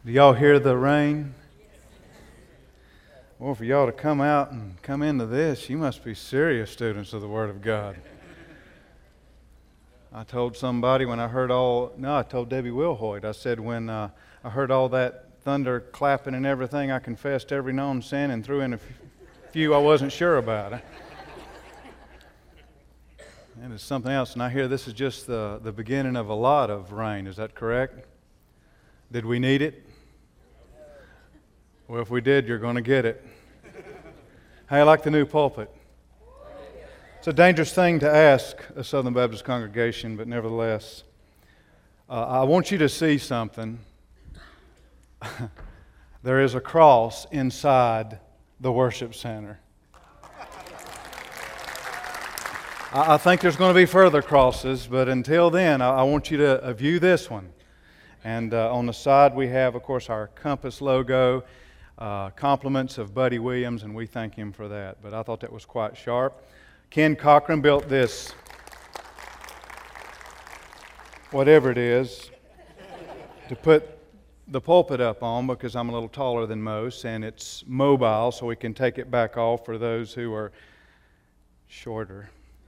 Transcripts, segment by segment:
Do y'all hear the rain? Well, for y'all to come out and come into this, you must be serious students of the Word of God. I told somebody when I heard I told Debbie Wilhoit, I said when I heard all that thunder clapping and everything, I confessed every known sin and threw in a few I wasn't sure about. And it's something else, and I hear this is just the beginning of a lot of rain. Is that correct? Did we need it? Well, if we did, you're going to get it. How you like the new pulpit? It's a dangerous thing to ask a Southern Baptist congregation, but nevertheless, I want you to see something. There is a cross inside the worship center. I think there's going to be further crosses, but until then, I want you to view this one. And on the side, we have, of course, our Compass logo, compliments of Buddy Williams, and we thank him for that. But I thought that was quite sharp. Ken Cochran built this, whatever it is, to put the pulpit up on because I'm a little taller than most, and it's mobile, so we can take it back off for those who are shorter.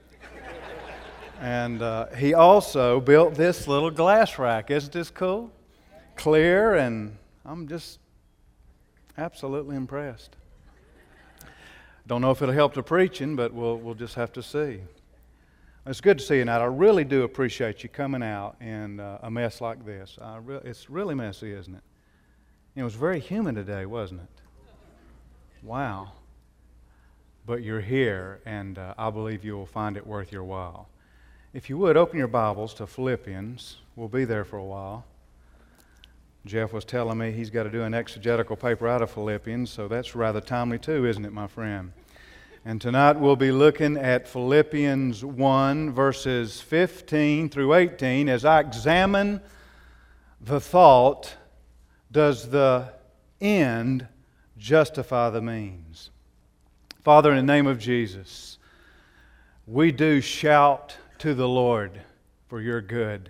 And he also built this little glass rack. Isn't this cool? Clear, and I'm just absolutely impressed. Don't know if it'll help the preaching, but we'll just have to see. It's good to see you tonight. I really do appreciate you coming out in a mess like this. It's really messy, isn't it? It was very humid today, wasn't it? Wow. But you're here, and I believe you will find it worth your while. If you would, open your Bibles to Philippians. We'll be there for a while. Jeff was telling me he's got to do an exegetical paper out of Philippians, so that's rather timely too, isn't it, my friend? And tonight we'll be looking at Philippians 1, verses 15 through 18, as I examine the thought, does the end justify the means? Father, in the name of Jesus, we do shout to the Lord for your good.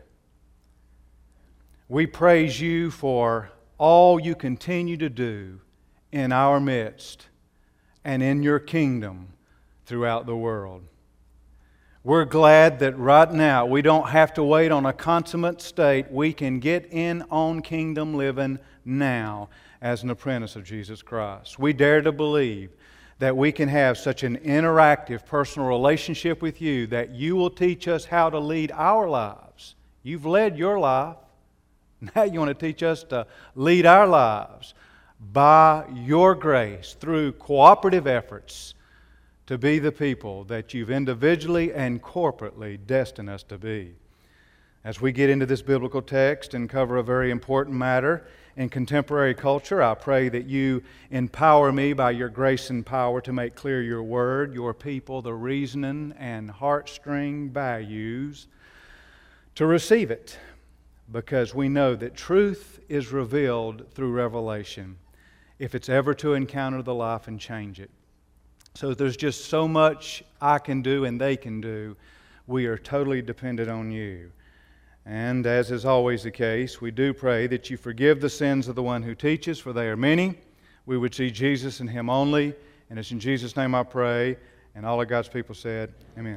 We praise you for all you continue to do in our midst and in your kingdom throughout the world. We're glad that right now we don't have to wait on a consummate state. We can get in on kingdom living now as an apprentice of Jesus Christ. We dare to believe that we can have such an interactive personal relationship with you that you will teach us how to lead our lives. You've led your life. Now you want to teach us to lead our lives by your grace through cooperative efforts to be the people that you've individually and corporately destined us to be. As we get into this biblical text and cover a very important matter in contemporary culture, I pray that you empower me by your grace and power to make clear your word, your people, the reasoning and heartstring values to receive it. Because we know that truth is revealed through revelation if it's ever to encounter the life and change it. So there's just so much I can do and they can do. We are totally dependent on you. And as is always the case, we do pray that you forgive the sins of the one who teaches, for they are many. We would see Jesus and Him only. And it's in Jesus' name I pray. And all of God's people said, amen.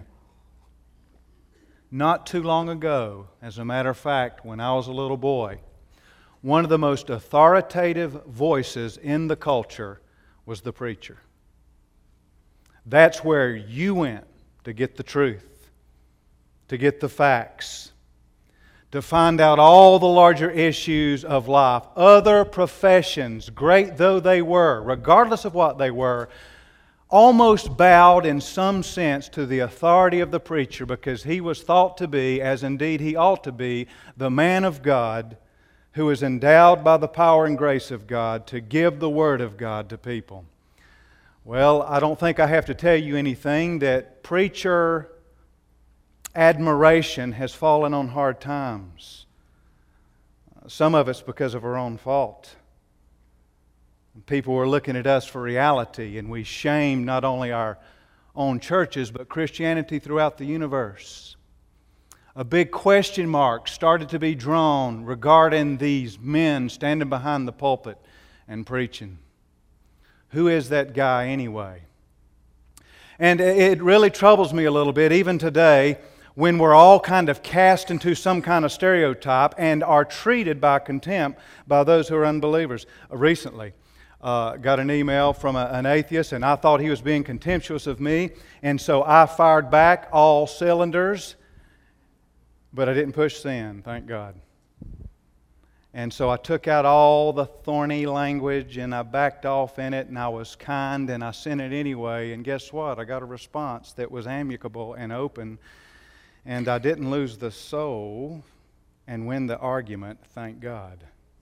Not too long ago, as a matter of fact, when I was a little boy, one of the most authoritative voices in the culture was the preacher. That's where you went to get the truth, to get the facts, to find out all the larger issues of life. Other professions, great though they were, regardless of what they were, almost bowed in some sense to the authority of the preacher because he was thought to be, as indeed he ought to be, the man of God who is endowed by the power and grace of God to give the Word of God to people. Well, I don't think I have to tell you anything that preacher admiration has fallen on hard times. Some of it's because of our own fault. People were looking at us for reality, and we shamed not only our own churches, but Christianity throughout the universe. a big question mark started to be drawn regarding these men standing behind the pulpit and preaching. Who is that guy anyway? And it really troubles me a little bit, even today, when we're all kind of cast into some kind of stereotype and are treated by contempt by those who are unbelievers. Recently, got an email from an atheist, and I thought he was being contemptuous of me, and so I fired back all cylinders, but I didn't push send, thank God. And so I took out all the thorny language and I backed off in it, and I was kind and I sent it anyway. And guess what? I got a response that was amicable and open, and I didn't lose the soul and win the argument, thank God.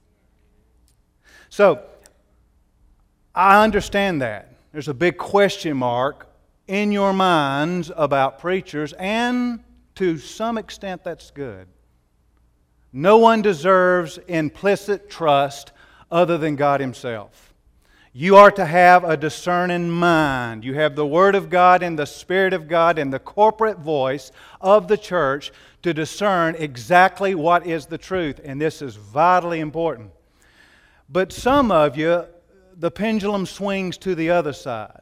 So, I understand that. There's a big question mark in your minds about preachers, and to some extent that's good. No one deserves implicit trust other than God Himself. You are to have a discerning mind. You have the Word of God and the Spirit of God and the corporate voice of the church to discern exactly what is the truth. And this is vitally important. But some of you, the pendulum swings to the other side.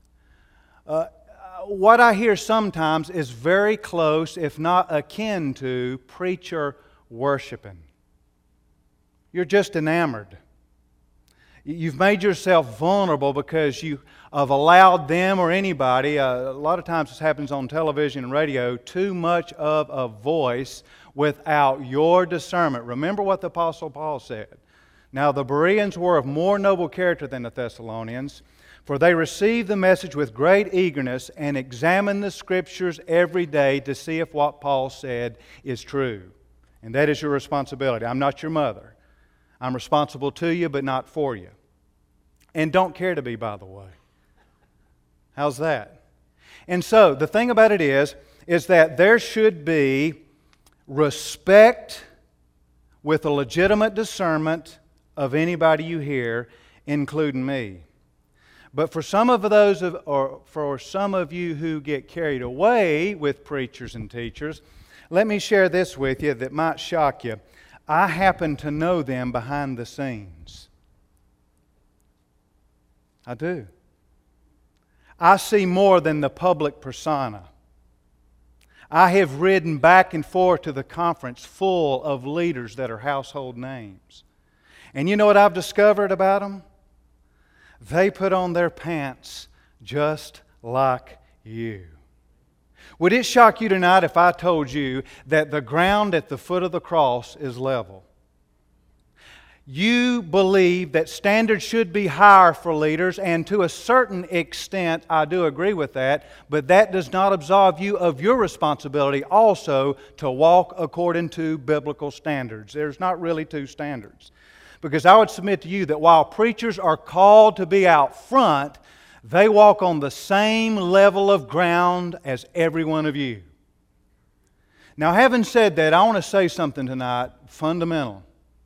What I hear sometimes is very close, if not akin to, preacher worshiping. You're just enamored. You've made yourself vulnerable because you have allowed them or anybody, a lot of times this happens on television and radio, too much of a voice without your discernment. Remember what the Apostle Paul said. Now the Bereans were of more noble character than the Thessalonians, for they received the message with great eagerness and examined the Scriptures every day to see if what Paul said is true. And that is your responsibility. I'm not your mother. I'm responsible to you, but not for you. And don't care to be, by the way. How's that? And so, the thing about it is that there should be respect with a legitimate discernment of anybody you hear, including me. But for some of you who get carried away with preachers and teachers, let me share this with you that might shock you. I happen to know them behind the scenes. I do. I see more than the public persona. I have ridden back and forth to the conference full of leaders that are household names. And you know what I've discovered about them? They put on their pants just like you. Would it shock you tonight if I told you that the ground at the foot of the cross is level? You believe that standards should be higher for leaders, and to a certain extent I do agree with that, but that does not absolve you of your responsibility also to walk according to biblical standards. There's not really two standards. Because I would submit to you that while preachers are called to be out front, they walk on the same level of ground as every one of you. Now, having said that, I want to say something tonight, fundamental.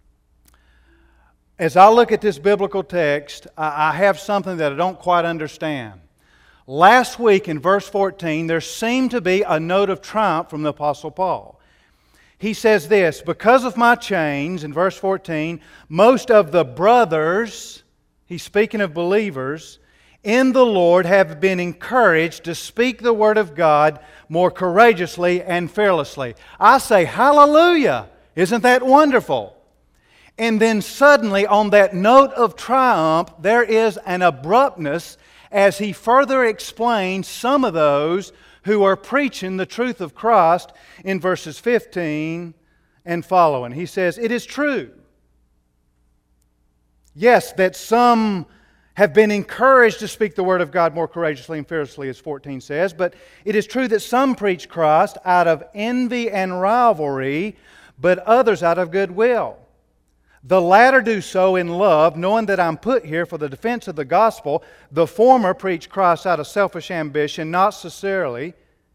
As I look at this biblical text, I have something that I don't quite understand. Last week in verse 14, there seemed to be a note of triumph from the Apostle Paul. He says this, because of my chains, in verse 14, most of the brothers, he's speaking of believers, in the Lord have been encouraged to speak the Word of God more courageously and fearlessly. I say, hallelujah! Isn't that wonderful? And then suddenly, on that note of triumph, there is an abruptness as he further explains some of those who are preaching the truth of Christ in verses 15 and following. He says, it is true, yes, that some have been encouraged to speak the Word of God more courageously and fearlessly, as 14 says, but it is true that some preach Christ out of envy and rivalry, but others out of goodwill. The latter do so in love, knowing that I'm put here for the defense of the gospel. The former preach Christ out of selfish ambition, not sincerely,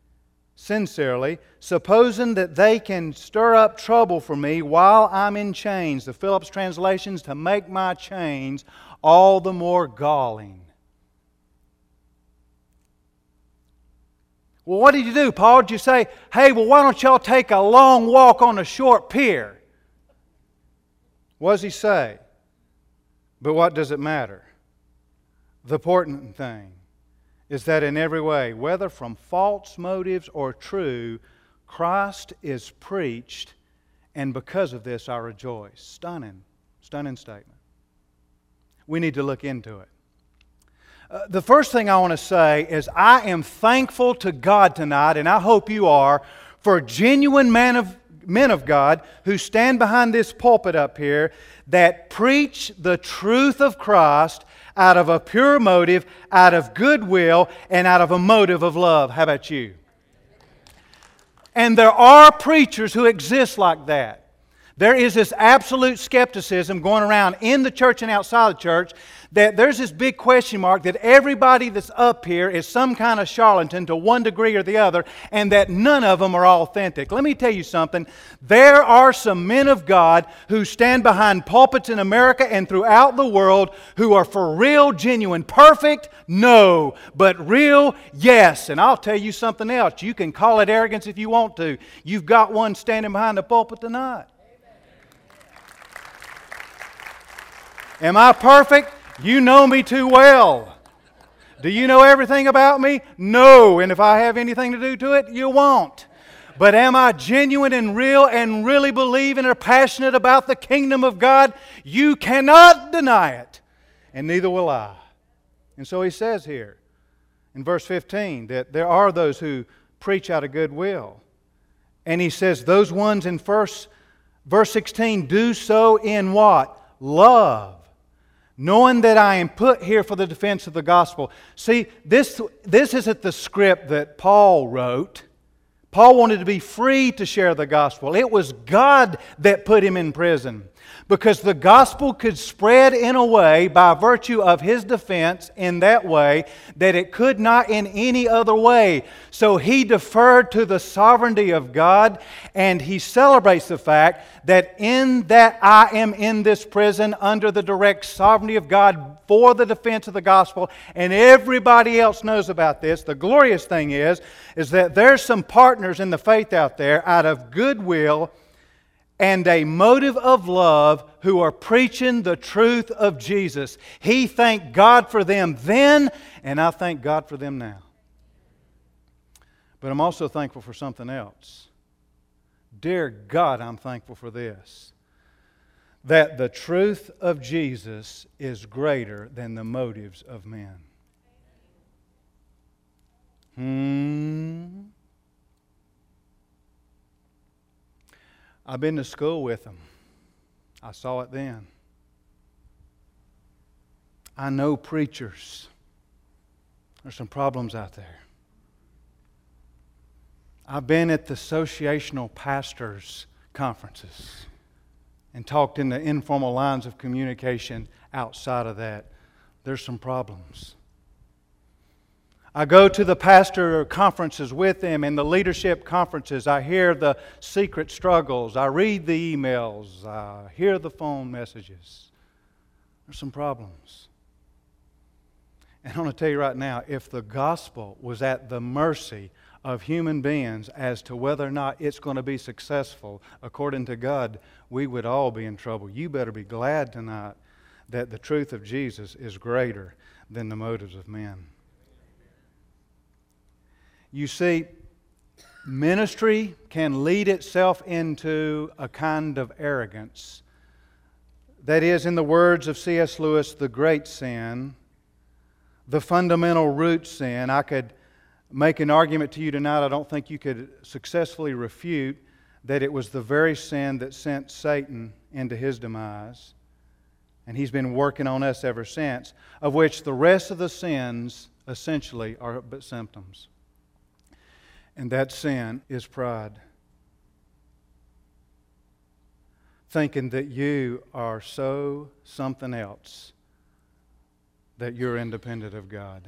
supposing that they can stir up trouble for me while I'm in chains. The Phillips translations, to make my chains all the more galling. Well, what did you do, Paul? Did you say, hey, well, why don't y'all take a long walk on a short pier? What does he say? But what does it matter? The important thing is that in every way, whether from false motives or true, Christ is preached, and because of this I rejoice. Stunning statement. We need to look into it. The first thing I want to say is I am thankful to God tonight, and I hope you are, for genuine men of God who stand behind this pulpit up here that preach the truth of Christ out of a pure motive, out of goodwill, and out of a motive of love. How about you? And there are preachers who exist like that. There is this absolute skepticism going around in the church and outside the church that there's this big question mark that everybody that's up here is some kind of charlatan to one degree or the other, and that none of them are authentic. Let me tell you something. There are some men of God who stand behind pulpits in America and throughout the world who are for real, genuine. Perfect? No. But real? Yes. And I'll tell you something else. You can call it arrogance if you want to. You've got one standing behind the pulpit tonight. Am I perfect? You know me too well. Do you know everything about me? No. And if I have anything to do to it, you won't. But am I genuine and real and really believe and are passionate about the kingdom of God? You cannot deny it. And neither will I. And so he says here in verse 15 that there are those who preach out of goodwill. And he says those ones in verse 16 do so in what? Love. Knowing that I am put here for the defense of the gospel. See, this isn't the script that Paul wrote. Paul wanted to be free to share the gospel. It was God that put him in prison. Because the gospel could spread in a way by virtue of his defense in that way that it could not in any other way. So he deferred to the sovereignty of God, and he celebrates the fact that in that I am in this prison under the direct sovereignty of God for the defense of the gospel, and everybody else knows about this. The glorious thing is that there's some partners in the faith out there out of goodwill and a motive of love who are preaching the truth of Jesus. He thanked God for them then, and I thank God for them now. But I'm also thankful for something else. Dear God, I'm thankful for this. That the truth of Jesus is greater than the motives of men. I've been to school with them. I saw it then. I know preachers. There's some problems out there. I've been at the associational pastors' conferences and talked in the informal lines of communication outside of that. There's some problems. I go to the pastor conferences with them and the leadership conferences. I hear the secret struggles. I read the emails. I hear the phone messages. There's some problems. And I want to tell you right now, if the gospel was at the mercy of human beings as to whether or not it's going to be successful according to God, we would all be in trouble. You better be glad tonight that the truth of Jesus is greater than the motives of men. You see, ministry can lead itself into a kind of arrogance. That is, in the words of C.S. Lewis, the great sin, the fundamental root sin. I could make an argument to you tonight I don't think you could successfully refute that it was the very sin that sent Satan into his demise. And he's been working on us ever since, of which the rest of the sins essentially are but symptoms. And that sin is pride. Thinking that you are so something else that you're independent of God.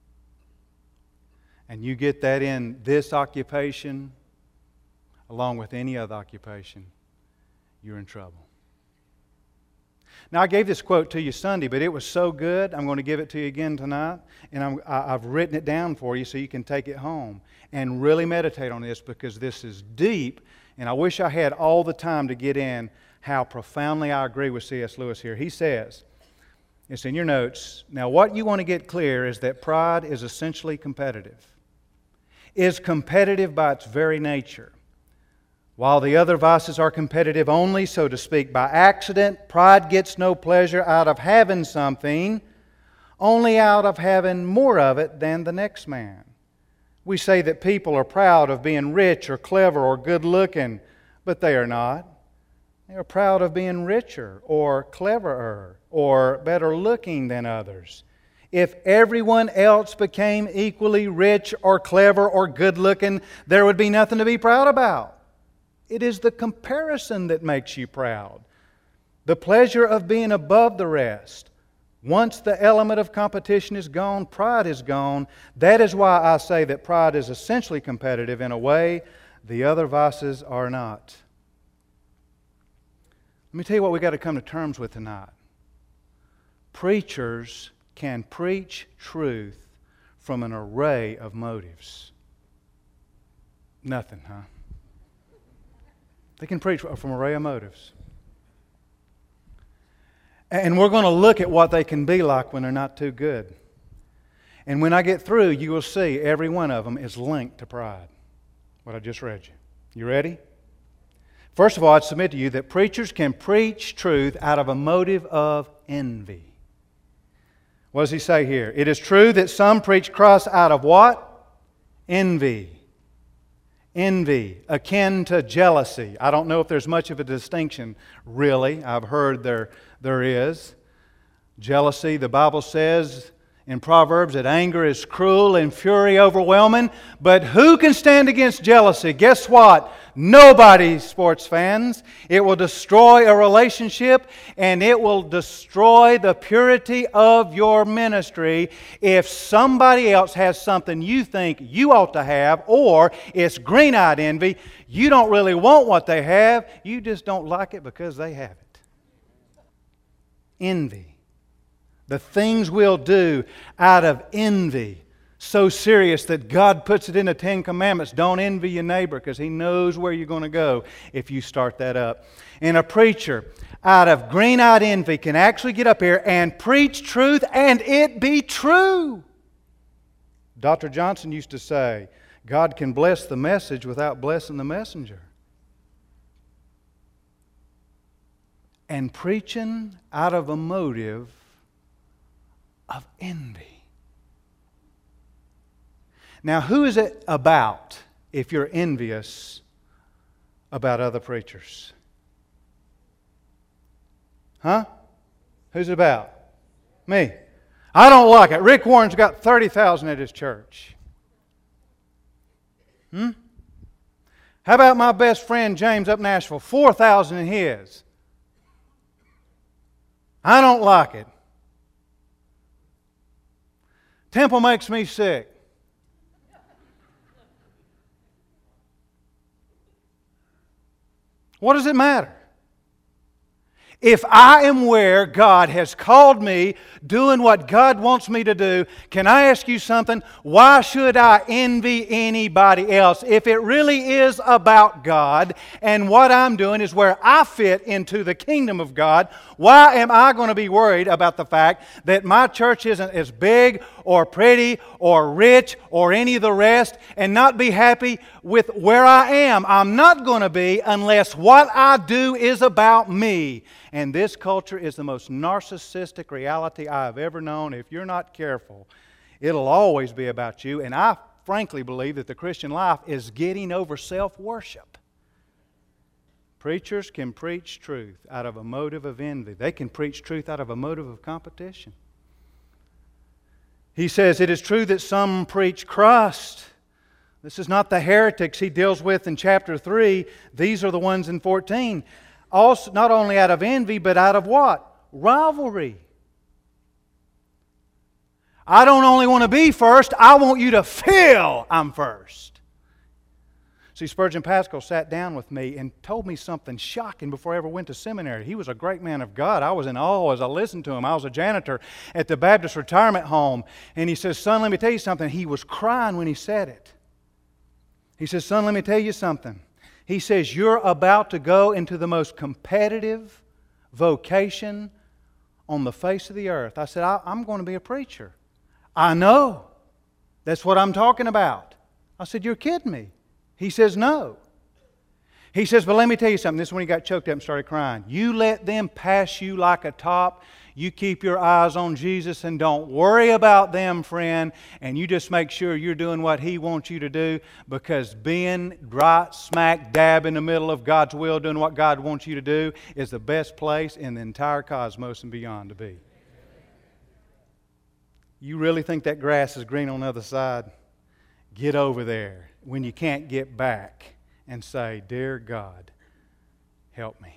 And you get that in this occupation, along with any other occupation, you're in trouble. Now, I gave this quote to you Sunday, but it was so good, I'm going to give it to you again tonight. And I've written it down for you so you can take it home and really meditate on this, because this is deep. And I wish I had all the time to get in how profoundly I agree with C.S. Lewis here. He says, it's in your notes, now what you want to get clear is that pride is essentially competitive. Is competitive by its very nature. While the other vices are competitive only, so to speak, by accident, pride gets no pleasure out of having something, only out of having more of it than the next man. We say that people are proud of being rich or clever or good-looking, but they are not. They are proud of being richer or cleverer or better-looking than others. If everyone else became equally rich or clever or good-looking, there would be nothing to be proud about. It is the comparison that makes you proud. The pleasure of being above the rest. Once the element of competition is gone, pride is gone. That is why I say that pride is essentially competitive in a way the other vices are not. Let me tell you what we've got to come to terms with tonight. Preachers can preach truth from an array of motives. Nothing, huh? They can preach from an array of motives. And we're going to look at what they can be like when they're not too good. And when I get through, you will see every one of them is linked to pride. What I just read you. You ready? First of all, I'd submit to you that preachers can preach truth out of a motive of envy. What does he say here? It is true that some preach Christ out of what? Envy. Envy, akin to jealousy. I don't know if there's much of a distinction, really. I've heard there is. Jealousy, the Bible says in Proverbs that anger is cruel and fury overwhelming. But who can stand against jealousy? Guess what? Nobody, sports fans. It will destroy a relationship, and it will destroy the purity of your ministry if somebody else has something you think you ought to have, or it's green-eyed envy. You don't really want what they have. You just don't like it because they have it. Envy. The things we'll do out of envy. So serious that God puts it in the Ten Commandments. Don't envy your neighbor, because He knows where you're going to go if you start that up. And a preacher out of green-eyed envy can actually get up here and preach truth and it be true. Dr. Johnson used to say, God can bless the message without blessing the messenger. And preaching out of a motive of envy. Now, who is it about if you're envious about other preachers? Huh? Who's it about? Me. I don't like it. Rick Warren's got 30,000 at his church. How about my best friend James up in Nashville? 4,000 in his. I don't like it. Temple makes me sick. What does it matter? If I am where God has called me, doing what God wants me to do, can I ask you something? Why should I envy anybody else? If it really is about God and what I'm doing is where I fit into the kingdom of God, why am I going to be worried about the fact that my church isn't as big or pretty or rich or any of the rest and not be happy with where I am? I'm not going to be unless what I do is about me. And this culture is the most narcissistic reality I have ever known. If you're not careful, it'll always be about you. And I frankly believe that the Christian life is getting over self-worship. Preachers can preach truth out of a motive of envy. They can preach truth out of a motive of competition. He says, it is true that some preach Christ. This is not the heretics he deals with in chapter 3. These are the ones in 14. Also, not only out of envy, but out of what? Rivalry. I don't only want to be first, I want you to feel I'm first. See, Spurgeon Pascal sat down with me and told me something shocking before I ever went to seminary. He was a great man of God. I was in awe as I listened to him. I was a janitor at the Baptist retirement home. And he says, son, let me tell you something. He was crying when he said it. He says, son, let me tell you something. He says, you're about to go into the most competitive vocation on the face of the earth. I said, I'm going to be a preacher. I know. That's what I'm talking about. I said, you're kidding me. He says, no. He says, but let me tell you something. This is when he got choked up and started crying. You let them pass you like a top. You keep your eyes on Jesus and don't worry about them, friend. And you just make sure you're doing what He wants you to do, because being right smack dab in the middle of God's will, doing what God wants you to do, is the best place in the entire cosmos and beyond to be. You really think that grass is green on the other side? Get over there when you can't get back and say, dear God, help me.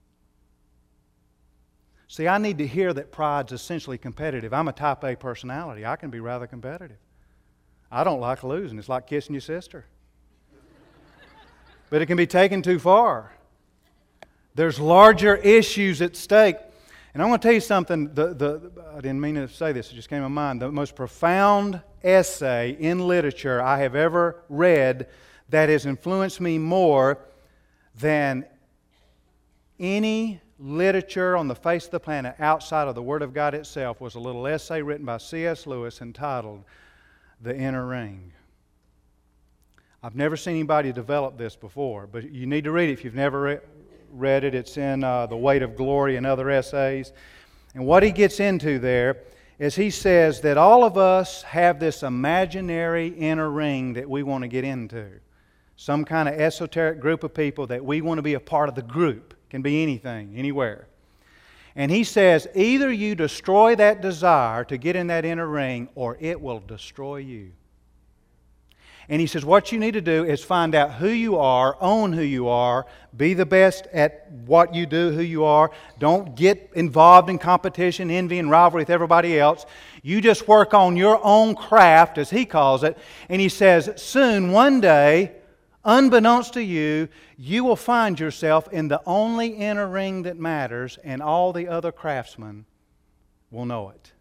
See, I need to hear that pride's essentially competitive. I'm a type A personality. I can be rather competitive. I don't like losing. It's like kissing your sister. But it can be taken too far. There's larger issues at stake. And I'm going to tell you something. I didn't mean to say this. It just came to my mind. The most profound essay in literature I have ever read that has influenced me more than any literature on the face of the planet outside of the Word of God itself was a little essay written by C.S. Lewis entitled The Inner Ring. I've never seen anybody develop this before, but you need to read it if you've never read it. It's in The Weight of Glory and other essays. And what he gets into there is he says that all of us have this imaginary inner ring that we want to get into. Some kind of esoteric group of people that we want to be a part of the group. Can be anything, anywhere. And he says, either you destroy that desire to get in that inner ring, or it will destroy you. And he says, what you need to do is find out who you are, own who you are, be the best at what you do, who you are. Don't get involved in competition, envy, and rivalry with everybody else. You just work on your own craft, as he calls it. And he says, soon, one day, unbeknownst to you, you will find yourself in the only inner ring that matters, and all the other craftsmen will know it.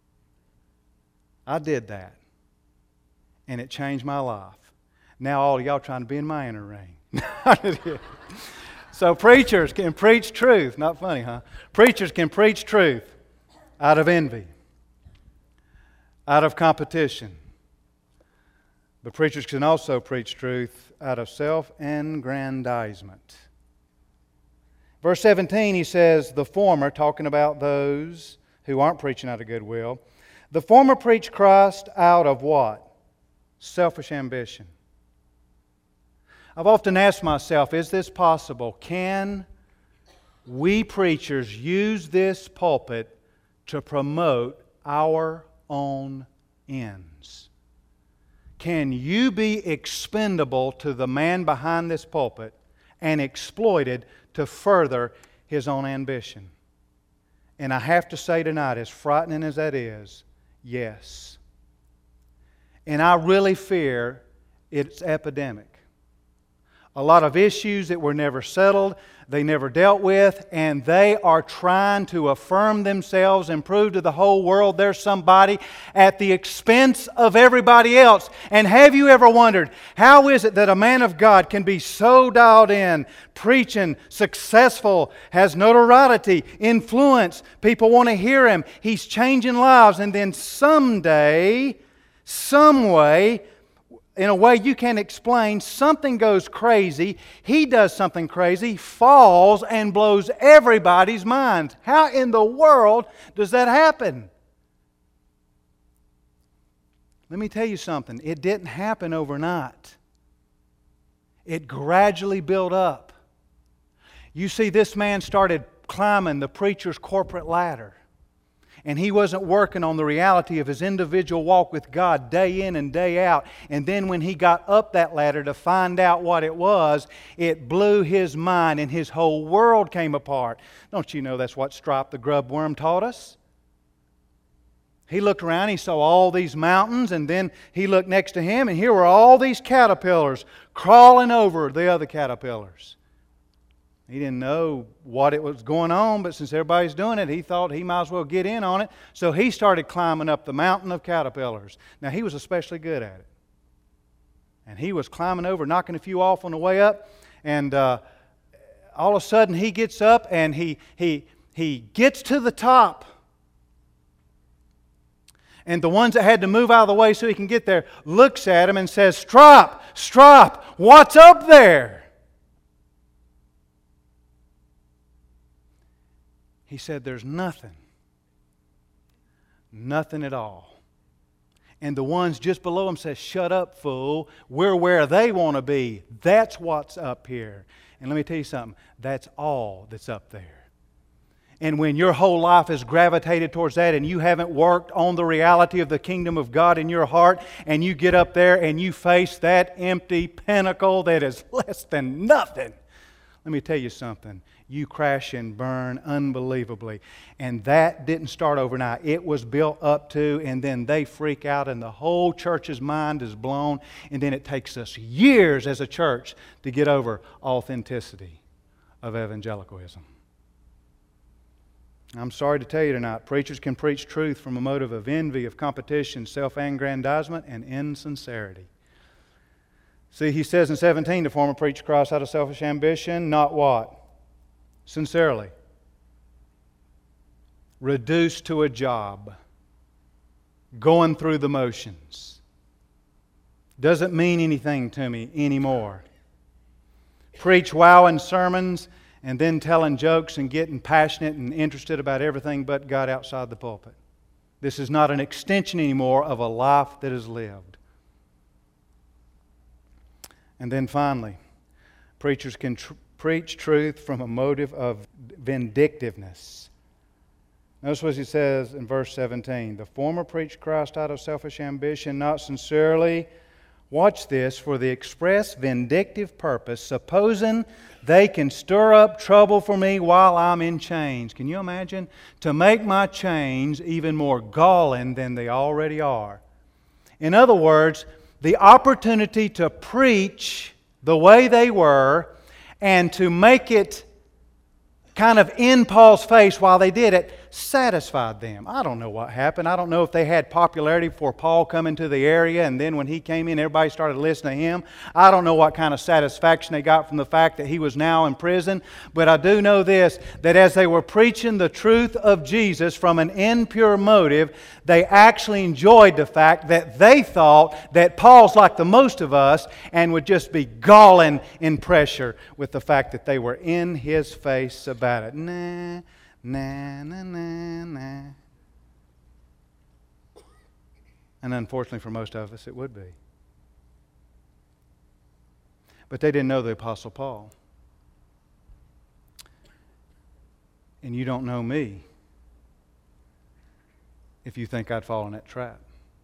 I did that, and it changed my life. Now all of y'all trying to be in my inner ring. So preachers can preach truth. Not funny, huh? Preachers can preach truth out of envy, out of competition. But preachers can also preach truth out of self-aggrandizement. Verse 17, he says, the former, talking about those who aren't preaching out of goodwill, the former preach Christ out of what? Selfish ambition. I've often asked myself, is this possible? Can we preachers use this pulpit to promote our own ends? Can you be expendable to the man behind this pulpit and exploited to further his own ambition? And I have to say tonight, as frightening as that is, yes. And I really fear it's epidemic. A lot of issues that were never settled, they never dealt with, and they are trying to affirm themselves and prove to the whole world there's somebody at the expense of everybody else. And have you ever wondered, how is it that a man of God can be so dialed in, preaching, successful, has notoriety, influence, people want to hear him, he's changing lives, and then someday, some way, in a way you can't explain, something goes crazy, he does something crazy, falls and blows everybody's minds. How in the world does that happen? Let me tell you something. It didn't happen overnight. It gradually built up. You see, this man started climbing the preacher's corporate ladder. And he wasn't working on the reality of his individual walk with God day in and day out. And then when he got up that ladder to find out what it was, it blew his mind and his whole world came apart. Don't you know that's what Stripe the grub worm taught us? He looked around, he saw all these mountains, and then he looked next to him, and here were all these caterpillars crawling over the other caterpillars. He didn't know what it was going on, but since everybody's doing it, he thought he might as well get in on it. So he started climbing up the mountain of caterpillars. Now, he was especially good at it. And he was climbing over, knocking a few off on the way up, and all of a sudden he gets up and he gets to the top. And the ones that had to move out of the way so he can get there looks at him and says, "Stop! Stop! What's up there?" He said, "There's nothing. Nothing at all." And the ones just below him says, "Shut up, fool. We're where they want to be. That's what's up here." And let me tell you something. That's all that's up there. And when your whole life is gravitated towards that and you haven't worked on the reality of the kingdom of God in your heart, and you get up there and you face that empty pinnacle that is less than nothing, let me tell you something. You crash and burn unbelievably. And that didn't start overnight. It was built up to, and then they freak out and the whole church's mind is blown. And then it takes us years as a church to get over authenticity of evangelicalism. I'm sorry to tell you tonight, preachers can preach truth from a motive of envy, of competition, self-aggrandizement, and insincerity. See, he says in 17, the former preached Christ out of selfish ambition, not what? Sincerely. Reduced to a job. Going through the motions. Doesn't mean anything to me anymore. Preach wowing sermons and then telling jokes and getting passionate and interested about everything but God outside the pulpit. This is not an extension anymore of a life that is lived. And then finally, preachers can preach truth from a motive of vindictiveness. Notice what he says in verse 17. The former preached Christ out of selfish ambition, not sincerely. Watch this, for the express vindictive purpose, supposing they can stir up trouble for me while I'm in chains. Can you imagine? To make my chains even more galling than they already are. In other words, the opportunity to preach the way they were and to make it kind of in Paul's face while they did it satisfied them. I don't know what happened. I don't know if they had popularity before Paul come into the area, and then when he came in, everybody started listening to him. I don't know what kind of satisfaction they got from the fact that he was now in prison. But I do know this, that as they were preaching the truth of Jesus from an impure motive, they actually enjoyed the fact that they thought that Paul's like the most of us and would just be galling in pressure with the fact that they were in his face about it. Nah. And unfortunately for most of us, it would be. But they didn't know the Apostle Paul. And you don't know me if you think I'd fall in that trap.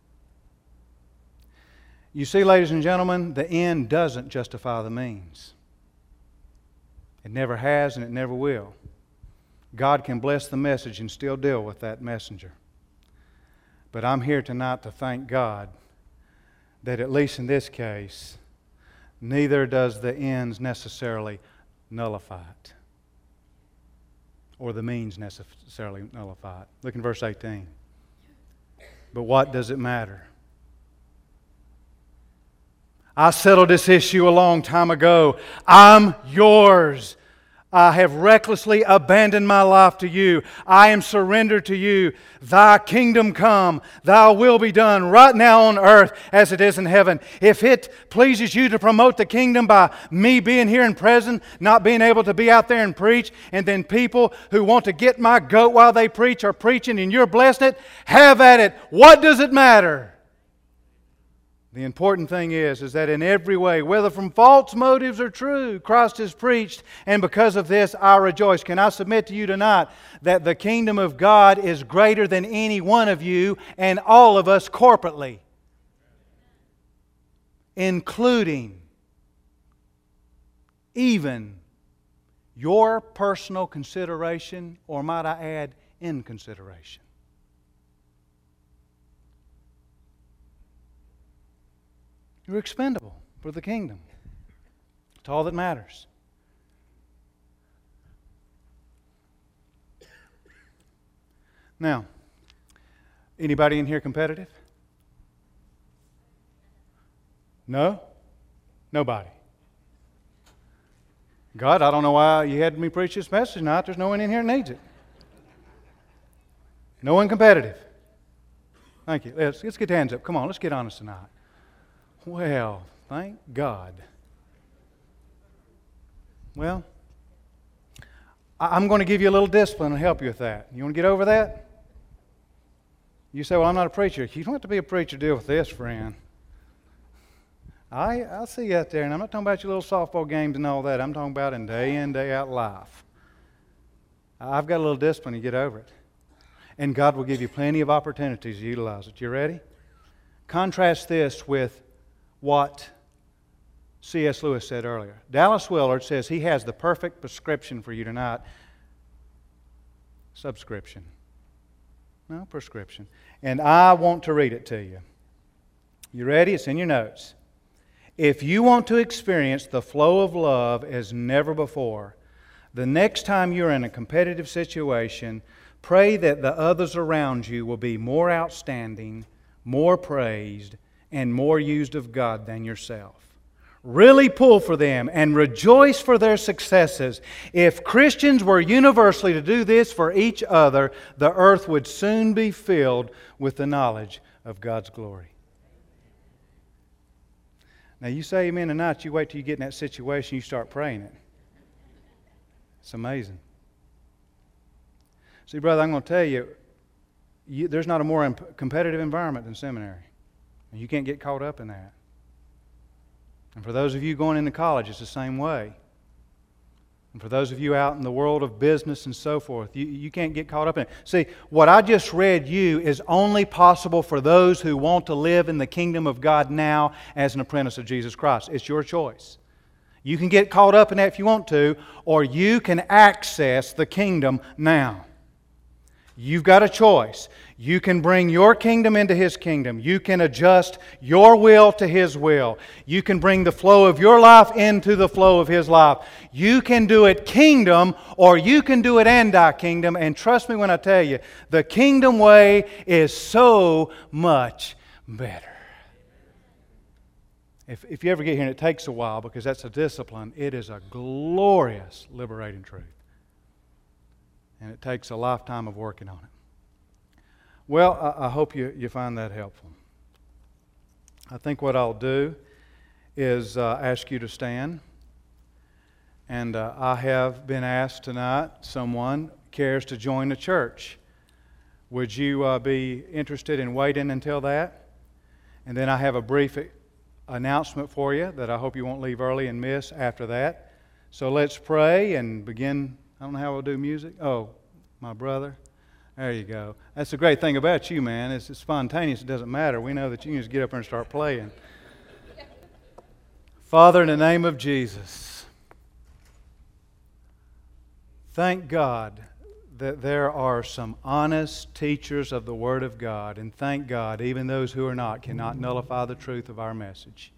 You see, ladies and gentlemen, the end doesn't justify the means. It never has and it never will. God can bless the message and still deal with that messenger. But I'm here tonight to thank God that at least in this case, neither does the ends necessarily nullify it, or the means necessarily nullify it. Look in verse 18. But what does it matter? I settled this issue a long time ago. I'm yours. I have recklessly abandoned my life to you. I am surrendered to you. Thy kingdom come. Thy will be done right now on earth as it is in heaven. If it pleases you to promote the kingdom by me being here in prison, not being able to be out there and preach, and then people who want to get my goat while they preach are preaching and you're blessing it, have at it. What does it matter? The important thing is that in every way, whether from false motives or true, Christ is preached, and because of this I rejoice. Can I submit to you tonight that the kingdom of God is greater than any one of you and all of us corporately, including even your personal consideration, or might I add, inconsideration. You're expendable for the kingdom. It's all that matters. Now, anybody in here competitive? No? Nobody. God, I don't know why you had me preach this message tonight. There's no one in here that needs it. No one competitive. Thank you. Let's get the hands up. Come on, let's get honest tonight. Well, thank God. Well, I'm going to give you a little discipline and help you with that. You want to get over that? You say, well, I'm not a preacher. You don't have to be a preacher to deal with this, friend. I'll see you out there, and I'm not talking about your little softball games and all that. I'm talking about in, day out life. I've got a little discipline to get over it. And God will give you plenty of opportunities to utilize it. You ready? Contrast this with what C.S. Lewis said earlier. Dallas Willard says he has the perfect prescription for you tonight. Subscription. No, prescription. And I want to read it to you. You ready? It's in your notes. If you want to experience the flow of love as never before, the next time you're in a competitive situation, pray that the others around you will be more outstanding, more praised, and more used of God than yourself. Really pull for them and rejoice for their successes. If Christians were universally to do this for each other, the earth would soon be filled with the knowledge of God's glory. Now you say amen tonight, you wait till you get in that situation, you start praying it. It's amazing. See, brother, I'm going to tell you, there's not a more competitive environment than seminary. And you can't get caught up in that. And for those of you going into college, it's the same way. And for those of you out in the world of business and so forth, you can't get caught up in it. See, what I just read you is only possible for those who want to live in the kingdom of God now as an apprentice of Jesus Christ. It's your choice. You can get caught up in that if you want to, or you can access the kingdom now. You've got a choice. You can bring your kingdom into His kingdom. You can adjust your will to His will. You can bring the flow of your life into the flow of His life. You can do it kingdom, or you can do it anti-kingdom. And trust me when I tell you, the kingdom way is so much better. If you ever get here and it takes a while, because that's a discipline, it is a glorious, liberating truth. And it takes a lifetime of working on it. Well, I hope you find that helpful. I think what I'll do is ask you to stand. And I have been asked tonight, someone cares to join the church. Would you be interested in waiting until that? And then I have a brief announcement for you that I hope you won't leave early and miss after that. So let's pray and begin. I don't know how we'll do music. Oh, my brother. There you go. That's the great thing about you, man. It's spontaneous. It doesn't matter. We know that you can just get up there and start playing. Father, in the name of Jesus, thank God that there are some honest teachers of the Word of God. And thank God, even those who are not cannot nullify the truth of our message.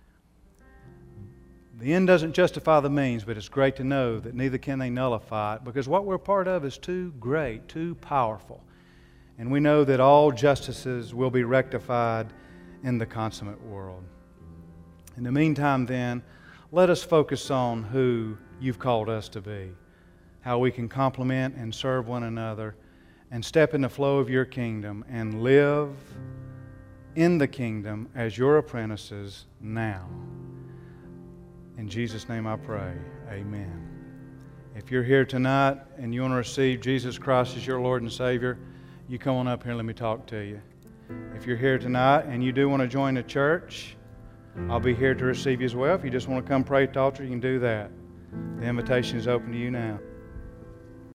The end doesn't justify the means, but it's great to know that neither can they nullify it, because what we're part of is too great, too powerful. And we know that all justices will be rectified in the consummate world. In the meantime, then, let us focus on who You've called us to be, how we can complement and serve one another and step in the flow of Your kingdom and live in the kingdom as Your apprentices now. In Jesus' name I pray, amen. If you're here tonight and you want to receive Jesus Christ as your Lord and Savior, you come on up here and let me talk to you. If you're here tonight and you do want to join the church, I'll be here to receive you as well. If you just want to come pray at the altar, you can do that. The invitation is open to you now.